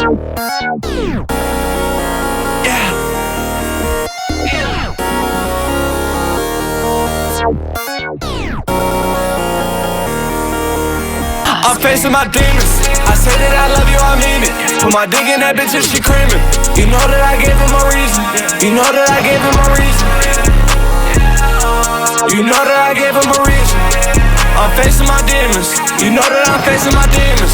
I'm facing my demons. I say that I love you, I mean it. Put my dick in that bitch and she creaming. You know that I gave him a reason. You know that I gave him a reason. You know that I gave him a reason. I'm facing my demons. You know that I'm facing my demons.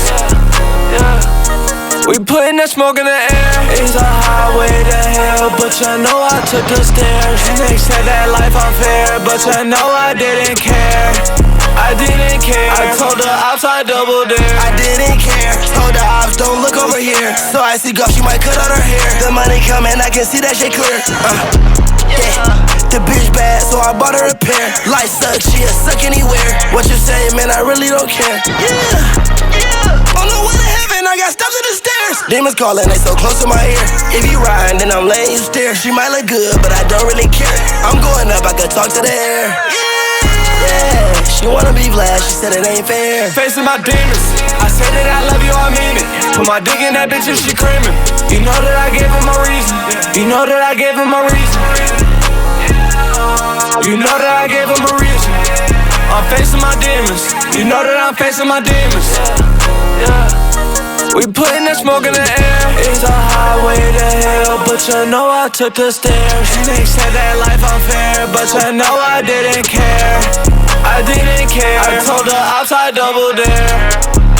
We putting that smoke in the air. It's a highway to hell, but you know I took the stairs. They said that life unfair, but you know I didn't care. I didn't care. I told the ops I double dare. I didn't care. Told the ops don't look over here. So I see go, she might cut out her hair. The money coming, I can see that shit clear. Yeah. The bitch bad, so I bought her a pair. Life sucks, she'll suck anywhere. What you say, man, I really don't care. Yeah. On the way to heaven, I got stuff to the stairs. Demons calling, they so close to my ear. If you riding, then I'm letting you steer. She might look good, but I don't really care. I'm going up, I could talk to the air. Yeah, she wanna be Vlad, she said it ain't fair. Facing my demons. I say that I love you, I mean it. Put my dick in that bitch and she creaming. You know that I gave him a reason. You know that I gave him a reason. You know that I gave him a reason. I'm facing my demons. You know that I'm facing my demons. We putting that smoke in the air. It's a highway to hell, but you know I took the stairs. They said that life unfair, but you know I didn't care. I didn't care. I told the ops I double dare.